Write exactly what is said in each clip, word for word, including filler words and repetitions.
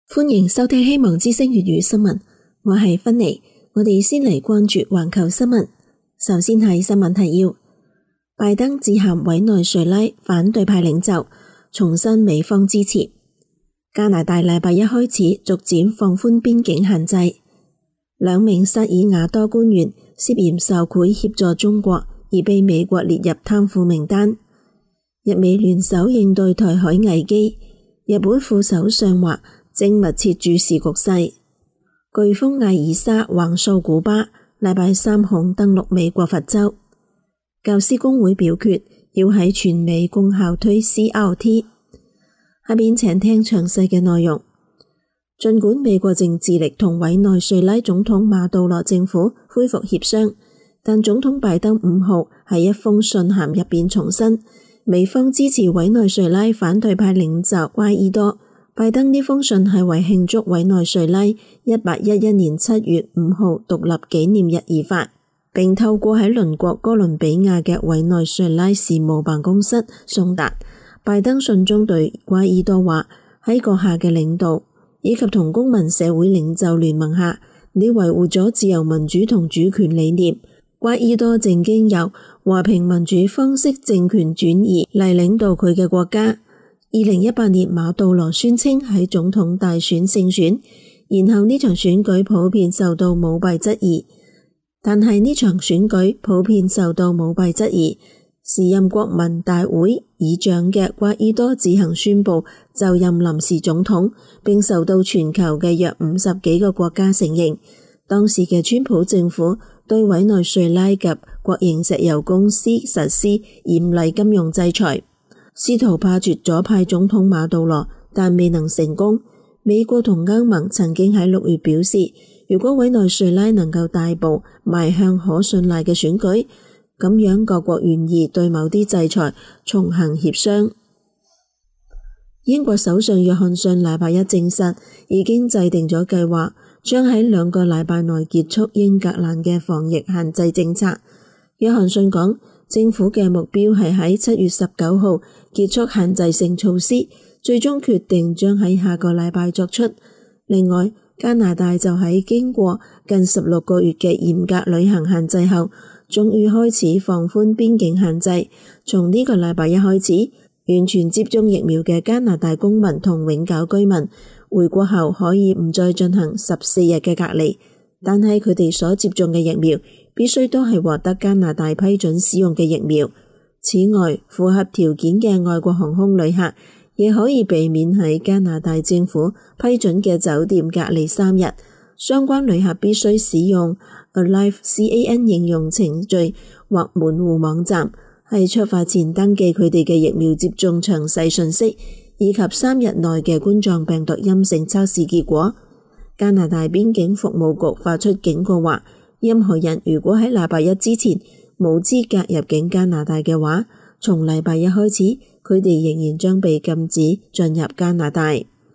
歡迎收聽希望之聲粵語新聞，我係芬妮。我哋先嚟關注環球新聞。首先係新聞提要：拜登致函委內瑞拉反對派領袖，重申美方支持。加拿大禮拜一開始逐漸放寬邊境限制。兩名薩爾瓦多官員涉嫌受賄協助中國，而被美國列入貪腐名單。日美聯手應對台海危機。日本副首相話正密切注視局勢。颶風艾爾莎橫掃古巴，禮拜三恐登陸美國佛州。教師工會表決要喺全美公校推 C R T。下邊請聽詳細嘅內容。儘管美國正致力同委內瑞拉總統馬杜羅政府恢復協商，但總統拜登五號喺一封信函入邊重申，美方支持委內瑞拉反對派領袖瓜伊多。拜登呢封信係為慶祝委內瑞拉一八一一年七月五號獨立紀念日而發，並透過喺鄰國哥倫比亞嘅委內瑞拉事務辦公室送達。拜登信中對瓜伊多話：喺閣下嘅領導以及同公民社會領袖聯盟下，你維護咗自由民主同主權理念。瓜伊多正經由和平民主方式政權轉移嚟領導佢嘅國家。二零一八年馬杜羅宣稱喺總統大選勝選，然後呢場選舉普遍受到舞弊質疑。但係呢場選舉普遍受到舞弊質疑，時任國民大會議長嘅瓜伊多自行宣布就任臨時總統，並受到全球嘅約五十幾個國家承認。當時嘅川普政府對委內瑞拉及國營石油公司實施嚴厲金融制裁，試圖罷黜左派總統馬杜羅，但未能成功。美國同歐盟曾經喺六月表示，如果委內瑞拉能夠大步邁向可信賴嘅選舉，咁樣各國願意對某啲制裁重行協商。英國首相約翰遜禮拜一證實，已經制定咗計劃，將喺兩個禮拜內結束英格蘭嘅防疫限制政策。約翰遜講，政府嘅目標係喺七月十九號結束限制性措施，最終決定將喺下個禮拜作出。另外，加拿大就喺經過近十六個月嘅嚴格旅行限制後，終於開始放寬邊境限制。從呢個禮拜一開始，完全接種疫苗嘅加拿大公民同永久居民回國後可以唔再進行十四日嘅隔離，但係佢哋所接種嘅疫苗必須都係獲得加拿大批准使用嘅疫苗。此外，符合條件嘅外國航空旅客亦可以避免喺加拿大政府批准嘅酒店隔離三日。相關旅客必須使用 Alive C A N 應用程序或門戶網站，喺出發前登記佢哋嘅疫苗接種詳細信息，以及三日內嘅冠狀病毒陰性測試結果。加拿大邊境服務局發出警告話，任何人如果喺禮拜一之前冇資格入境加拿大嘅話，從禮拜一開始，佢哋仍然將被禁止進入加拿大。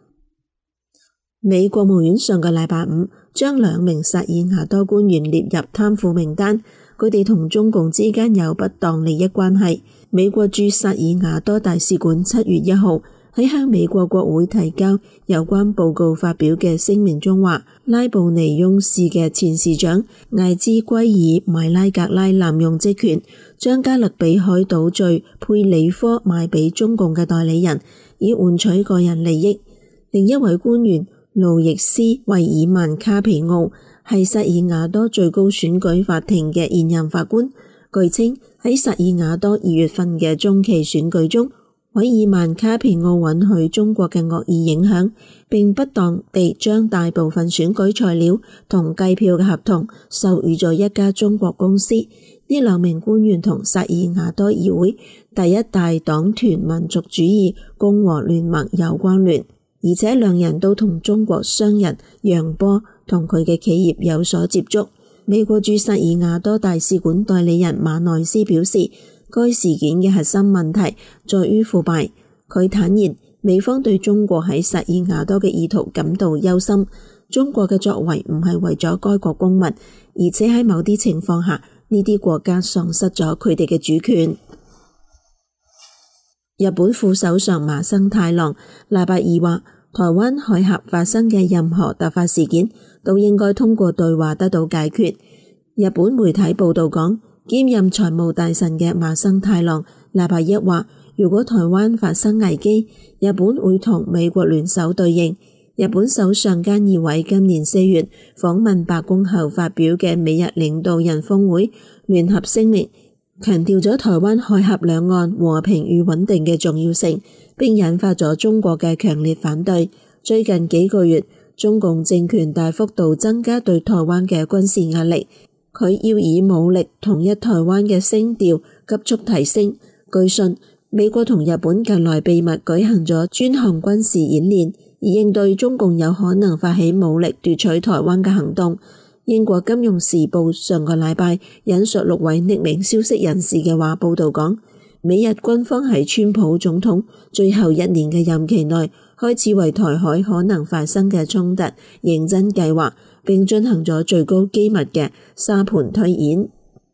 美國務院上個禮拜五將兩名薩爾瓦多官員列入貪腐名單，佢哋同中共之間有不當利益關係。美國駐薩爾瓦多大使館七月一號喺向美國國會提交有關報告發表嘅聲明中話，拉布尼翁市嘅前市長艾茲圭爾米拉格拉濫用職權，將加勒比海島嶼佩里科賣俾中共嘅代理人，以換取個人利益。另一位官員路易斯維爾曼卡皮奧係薩爾瓦多最高選舉法庭嘅現任法官。據稱喺薩爾瓦多二月份嘅中期選舉中，維爾曼卡皮奧允許中國嘅惡意影響，並不當地將大部分選舉材料同計票嘅合同授予咗一家中國公司。呢兩名官員同薩爾瓦多議會第一大黨團民族主義共和聯盟有關聯，而且兩人都同中國商人楊波同佢嘅企業有所接觸。美國駐薩爾瓦多大使館代理人馬內斯表示，該事件嘅核心問題在於腐敗。佢坦言，美方對中國喺薩爾瓦多嘅意圖感到憂心。中國嘅作為唔係為咗該國公民，而且喺某啲情況下，呢啲國家喪失咗佢哋嘅主權。日本副首相麻生太郎禮拜二話， 台灣海峽發生嘅任何突發事件都應該通過對話得到解決。日本媒體報道講，兼任財務大臣嘅麻生太郎禮拜一話，如果台灣發生危機，日本會同美國聯手對應。日本首相菅義偉今年四月訪問白宮後發表嘅美日領導人峰會聯合聲明，強調咗台灣海峽兩岸和平與穩定嘅重要性，並引發咗中國嘅強烈反對。最近幾個月，中共政權大幅度增加對台灣嘅軍事壓力，佢要以武力統一台灣嘅聲調急速提升。據信，美國同日本近來秘密舉行咗專項軍事演練，以應對中共有可能發起武力奪取台灣嘅行動。英國金融時報上個禮拜引述六位匿名消息人士嘅話報道講，美日軍方喺川普總統最後一年嘅任期內開始為台海可能發生嘅衝突認真計劃，並進行咗最高機密嘅沙盤推演。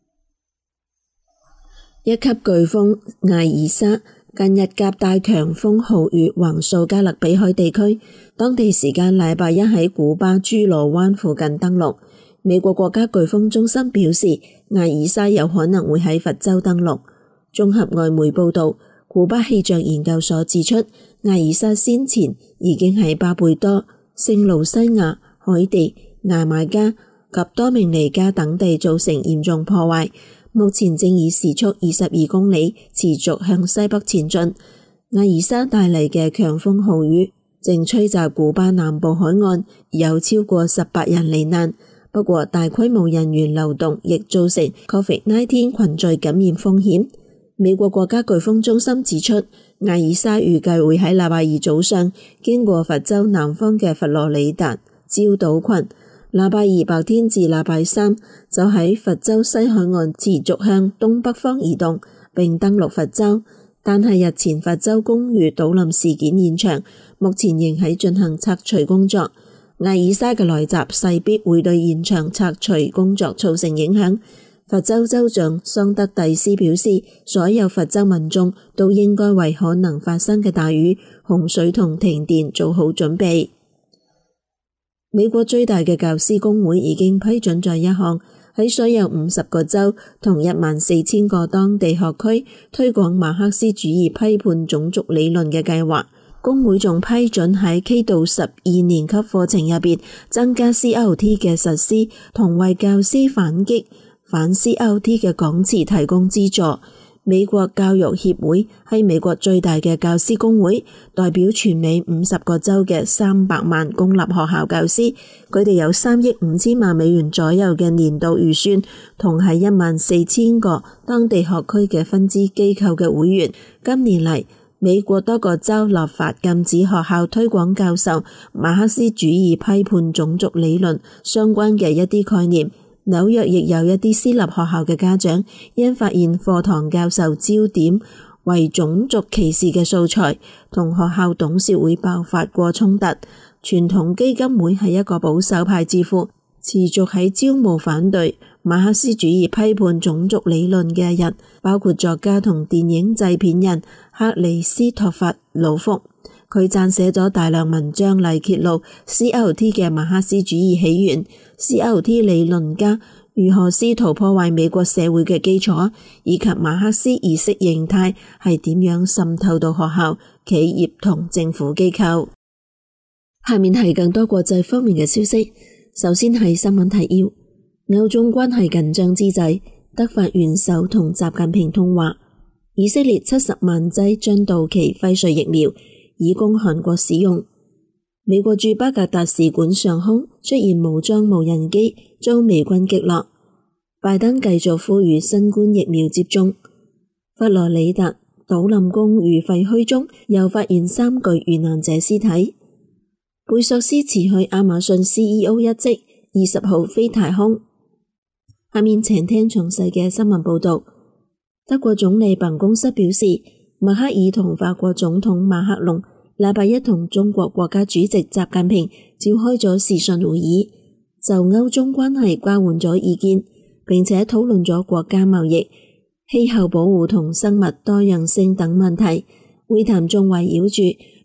一級颶風艾爾莎近日夾帶強風豪雨橫掃加勒比海地區，當地時間禮拜一喺古巴朱羅灣附近登陸。美國國家颶風中心表示，艾爾莎有可能會喺佛州登陸。綜合外媒報道，古巴氣象研究所指出，艾爾莎先前已經喺巴貝多、聖盧西亞、海地、牙買加及多明尼加等地造成嚴重破壞，目前正以時速二十二公里持續向西北前進。艾爾莎帶嚟嘅強風豪雨正吹襲古巴南部海岸，有超過十八人罹難。不過大規模人員流動亦造成 Covid 十九 群聚感染風險。美國國家颶風中心指出，艾爾莎預計會喺禮拜二早上經過佛州南方嘅佛羅里達礁島群，禮拜二白天至禮拜三就喺佛州西海岸持續向東北方移動並登陸佛州。但係日前佛州公寓倒冧事件現場目前仍喺進行拆除工作。艾爾莎嘅來襲勢必會對現場拆除工作造成影響。佛州州長桑德蒂斯表示，所有佛州民眾都應該為可能發生嘅大雨、洪水同停電做好準備。美國最大嘅教師工會已經批准咗一項喺所有五十個州同一萬四千個當地學區推廣馬克思主義批判種族理論嘅計劃。工會仲批准喺 K 到十二年級課程入邊增加 C L T 嘅實施，同為教師反擊反 C L T 嘅講詞提供資助。美國教育協會係美國最大嘅教師工會，代表全美五十個州嘅三百萬公立學校教師，佢哋有三億五千萬美元左右嘅年度預算，同係一萬四千個當地學區嘅分支機構嘅會員。今年嚟，美國多個州立法禁止學校推廣教授馬克思主義批判種族理論相關嘅一啲概念。紐約亦有一啲私立學校嘅家長因發現課堂教授焦點為種族歧視嘅素材，同學校董事會爆發過衝突。傳統基金會係一個保守派智庫，持續喺招募反對馬克思主義批判種族理論嘅人，包括作家同電影製片人克里斯托弗魯福。佢撰寫咗大量文章嚟揭露 C L T 嘅馬克思主義起源、C L T 理論家如何試圖破壞美國社會嘅基礎，以及馬克思意識形態係點樣滲透到學校、企業同政府機構。下面係更多國際方面嘅消息。首先係新聞提要：歐中關係緊張之際，德法元首同習近平通話。以色列七十萬劑將到期輝瑞疫苗以供韓國使用。美國駐巴格達使館上空出現武裝無人機，遭美軍擊落。拜登繼續呼籲新冠疫苗接種。佛羅里達倒冧公寓廢墟中又發現三具遇難者屍體。貝索斯辭去亞馬遜 C E O 一職，二十號飛太空。下面請聽詳細嘅新聞報道。德國總理辦公室表示，默克爾同法國總統馬克龍禮拜一同中國國家主席習近平召開咗視訊會議，就歐中關係交換咗意見，並且討論咗國家貿易、氣候保護同生物多樣性等問題。會談仲圍繞住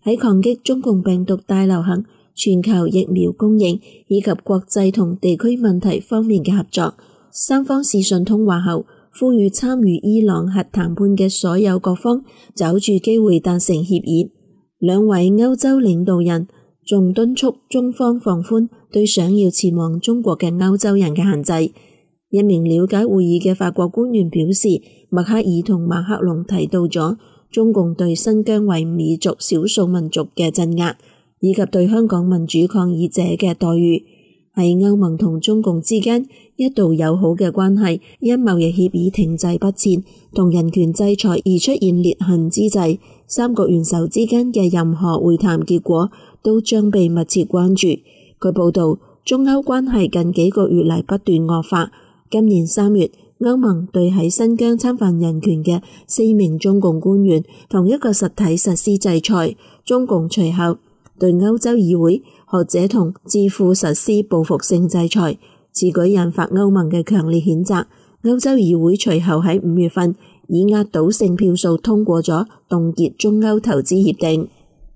喺抗擊中共病毒大流行、全球疫苗供應以及國際同地區問題方面嘅合作。三方視訊通話後，呼籲參與伊朗核談判嘅所有各方抓住機會達成協議。兩位歐洲領導人仲敦促中方放寬對想要前往中國嘅歐洲人嘅限制。一名了解會議嘅法國官員表示，默克爾同馬克龍提到咗中共對新疆維吾爾族少數民族嘅鎮壓，以及對香港民主抗議者嘅待遇。喺歐盟同中共之間一度友好嘅關係因貿易協議停滯不前同人權制裁而出現裂痕之際，三國元首之間嘅任何會談結果都將被密切關注。據報道，中歐關係近幾個月嚟不斷惡化。今年三月，歐盟對喺新疆侵犯人權嘅四名中共官員同一個實體實施制裁，中共隨後對歐洲議會、學者同智庫實施報復性制裁，此舉引發歐盟嘅強烈譴責。歐洲議會隨後喺五月份以壓倒性票數通過咗凍結中歐投資協定。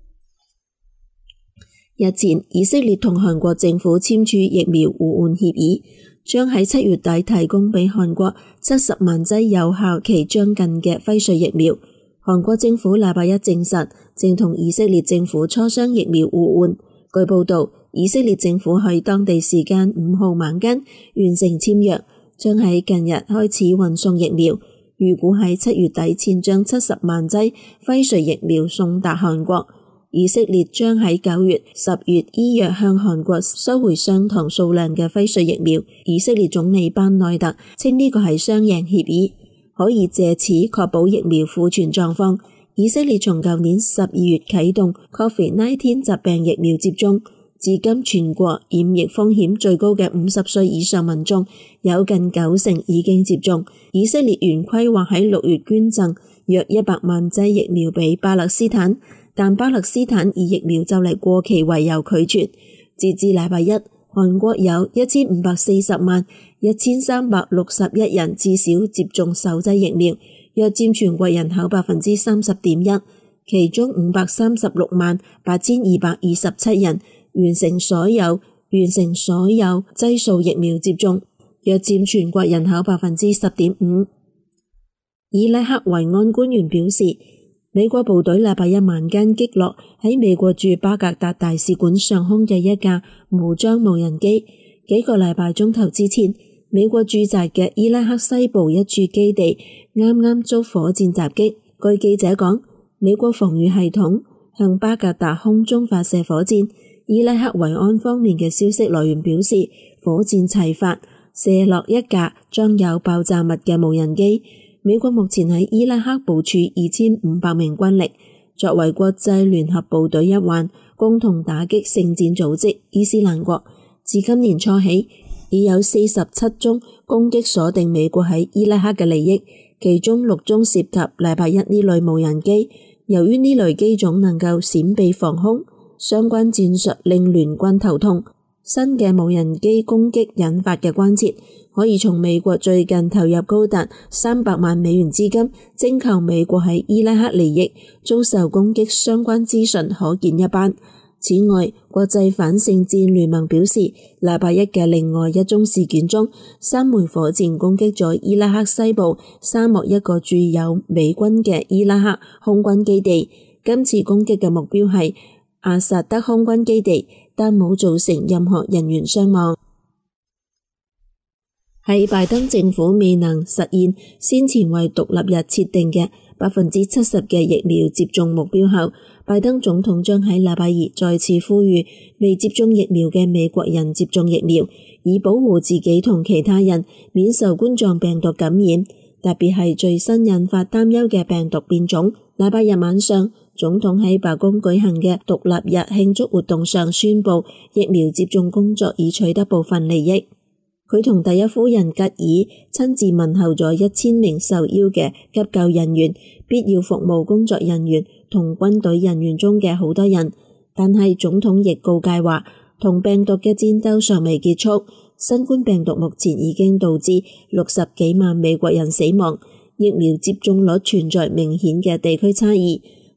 日前，以色列同韓國政府簽署疫苗互換協議，將喺七月底提供俾韓國七十萬劑有效期將近嘅輝瑞疫苗。韓國政府禮拜一證實，正同以色列政府磋商疫苗互換。據報道，以色列政府喺當地時間五號晚間完成簽約，將喺近日開始運送疫苗，預估喺七月底前將七十萬劑輝瑞疫苗送達韓國。以色列將喺九月、十月依約向韓國收回相同數量嘅輝瑞疫苗。以色列總理班內特稱呢個係雙贏協議，可以借此確保疫苗庫存狀況。以色列從舊年十二月啟動 COVID 十九 疾病疫苗接種，至今全國染疫風險最高嘅五十歲以上民眾有近九成已經接種。以色列原規劃喺六月捐贈約一百萬劑疫苗俾巴勒斯坦，但巴勒斯坦以疫苗就嚟過期為由拒絕。截至禮拜一，韓國有一千五百四十萬一千三百六十一人至少接種首劑疫苗，約佔全國人口百分之三十點一。其中五百三十六萬八千二百二十七人完成所有完成所有劑數疫苗接種，約佔全國人口百分之十點五。伊拉克維安官員表示，美國部隊禮拜一晚間擊落喺美國駐巴格達大使館上空嘅一架武裝無人機。幾個禮拜鐘頭之前，美國駐紮嘅伊拉克西部一處基地啱啱遭火箭襲擊。據記者講，美國防禦系統向巴格達空中發射火箭。伊拉克維安方面嘅消息來源表示，火箭齊發，射落一架裝有爆炸物嘅無人機。美國目前喺伊拉克部署二千五百名軍力，作為國際聯合部隊一環，共同打擊聖戰組織伊斯蘭國。自今年初起，已有四十七宗攻擊鎖定美國喺伊拉克嘅利益，其中六宗涉及禮拜一呢類無人機。由於呢類機種能夠閃避防空，相關戰術令聯軍頭痛。新嘅無人機攻擊引發嘅關切，可以從美國最近投入高達三百萬美元資金徵求美國喺伊拉克利益遭受攻擊相關資訊可見一斑。此外，國際反聖戰聯盟表示，禮拜一嘅另外一宗事件中，三枚火箭攻擊咗伊拉克西部沙漠一個駐有美軍嘅伊拉克空軍基地。今次攻擊嘅目標係阿薩德空軍基地，但冇造成任何人員傷亡。喺拜登政府未能實現先前為獨立日設定嘅百分之七十嘅疫苗接種目標後，拜登總統將喺禮拜二再次呼籲未接種疫苗嘅美國人接種疫苗，以保護自己同其他人免受冠狀病毒感染，特別係最新引發擔憂嘅病毒變種。禮拜日晚上，總統喺白宮舉行嘅獨立日慶祝活動上宣布，疫苗接種工作已取得部分利益。佢同第一夫人吉爾親自問候咗一千名受邀嘅急救人員、必要服務工作人員同軍隊人員中嘅好多人。但係總統亦告誡話，同病毒嘅戰鬥尚未結束，新冠病毒目前已經導致六十幾萬美國人死亡，疫苗接種率存在明顯嘅地區差異。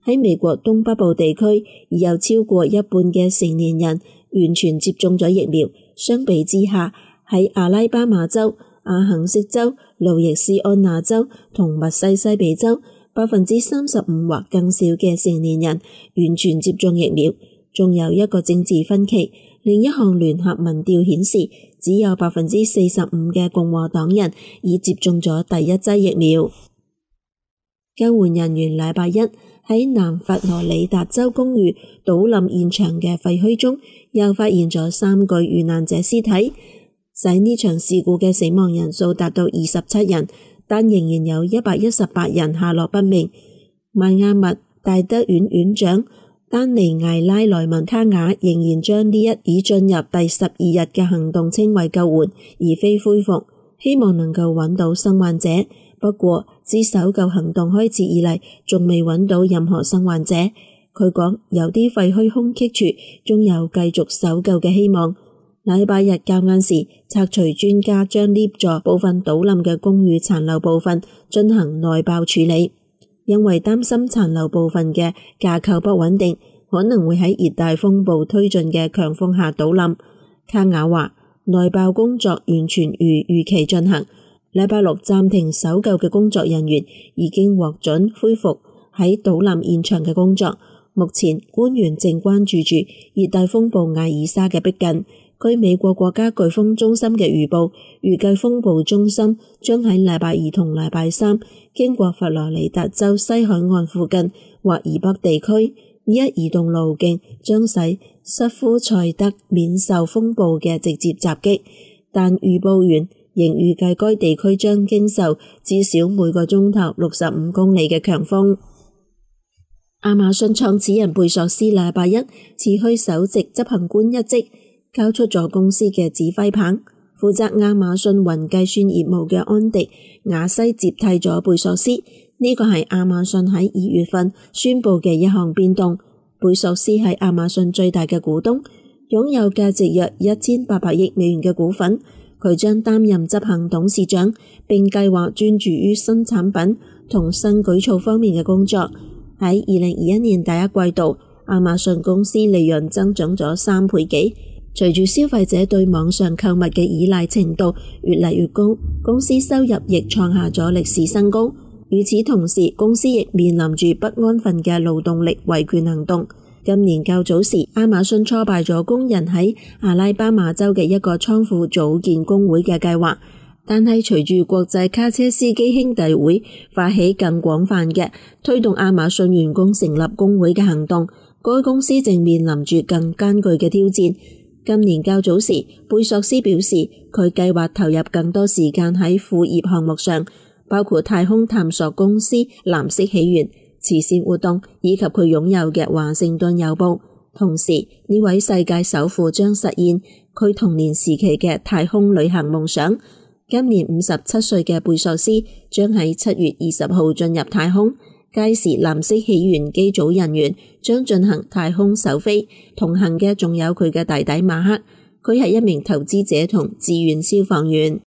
喺美國東北部地區已有超過一半嘅成年人完全接種咗疫苗。相比之下，喺阿拉巴馬州、阿肯色州、路易斯安那州同密西西比州，百分之三十五或更少嘅成年人完全接種疫苗。仲有一個政治分歧，另一項聯合民調顯示，只有百分之四十五嘅共和黨人已接種咗第一劑疫苗。救援人員禮拜一喺南佛羅里達州公寓倒冧現場嘅廢墟中，又發現咗三具遇難者屍體，使呢場事故嘅死亡人數達到二十七人，但仍然有一百一十八人下落不明。邁阿密大德院院長丹尼艾拉萊文卡雅仍然將呢一已進入第十二日嘅行動稱為救援，而非恢復，希望能夠揾到生還者。不過自搜救行動開始以嚟，仲未揾到任何生還者。佢講有啲廢墟空隙處仲有繼續搜救嘅希望。禮拜日較晏時，拆除專家將呢座部分倒冧嘅公寓殘留部分進行內爆處理。因為擔心殘留部分嘅架構不穩定，可能會喺熱帶風暴推進嘅強風下倒冧。卡雅話內爆工作完全如預期進行。禮拜六暫停搜救嘅工作人員已經獲准恢復喺倒冧現場嘅工作。目前官員正關注住熱帶風暴艾爾莎嘅逼近。據美國國家颶風中心嘅預報，預計風暴中心將喺禮拜二同禮拜三經過佛羅里達州西海岸附近或以北地區。呢一移動路徑將使塞夫塞德免受風暴嘅直接襲擊，但預報員仍預計該地區將經受至少每個鐘頭六十五公里嘅強風。亞馬遜創始人貝索斯禮拜一辭去首席執行官一職，交出咗公司嘅指揮棒。負責亞馬遜雲計算業務嘅安迪亞西接替咗貝索斯，呢個係亞馬遜喺二月份宣布嘅一項變動。貝索斯係亞馬遜最大嘅股東，擁有價值約一千八百億美元嘅股份。佢將擔任執行董事長，並計劃專注於新產品同新舉措方面嘅工作。喺二零二一年第一季度，亞馬遜公司利潤增長咗三倍幾。隨住消費者對網上購物嘅依賴程度越嚟越高，公司收入亦創下咗歷史新高。與此同時，公司亦面臨住不安分嘅勞動力維權行動。今年較早時，亞馬遜挫敗咗工人喺阿拉巴馬州嘅一個倉庫組建工會嘅計劃，但係隨住國際卡車司機兄弟會發起更廣泛嘅推動亞馬遜員工成立工會嘅行動，該公司正面臨住更艱巨嘅挑戰。今年較早時，貝索斯表示佢計劃投入更多時間喺副業項目上，包括太空探索公司藍色起源、慈善活動以及佢擁有嘅華盛頓郵報。同時，呢位世界首富將實現佢童年時期嘅太空旅行夢想。今年五十七歲嘅貝索斯將喺七月二十號進入太空。屆時藍色起源機組人員將進行太空首飛，同行嘅仲有佢嘅弟弟馬克，佢係一名投資者同志願消防員。